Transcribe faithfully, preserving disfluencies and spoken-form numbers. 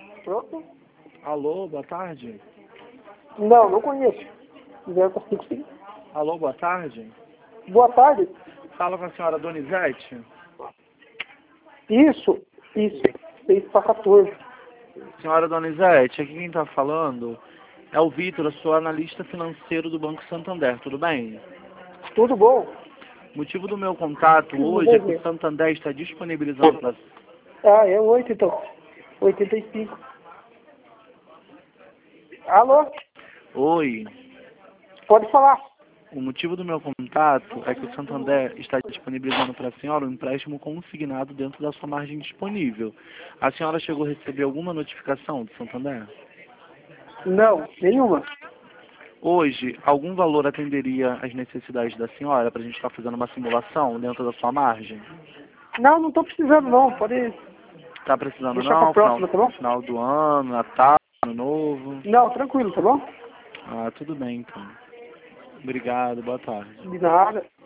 Pronto? Alô, boa tarde. Não, não conheço. zero quatro cinco cinco. Alô, boa tarde. Boa tarde. Fala com a senhora Donizete. Isso, isso. seis para quatorze. Senhora Donizete, aqui quem está falando é o Vitor, eu sou analista financeiro do Banco Santander, tudo bem? Tudo bom? O motivo do meu contato Tudo hoje bom, é que o Zé? Santander está disponibilizando para... Ah, é oito então. oitenta e cinco. Alô? Oi. Pode falar. O motivo do meu contato é que o Santander está disponibilizando para a senhora um empréstimo consignado dentro da sua margem disponível. A senhora chegou a receber alguma notificação do Santander? Não, nenhuma. Hoje, algum valor atenderia às necessidades da senhora para a gente estar fazendo uma simulação dentro da sua margem? Não, não estou precisando não. Pode Está precisando deixar para não? Final, próxima, tá bom? final do ano, Natal, Ano Novo? Não, tranquilo, tá bom? Ah, tudo bem então. Obrigado, boa tarde. De nada.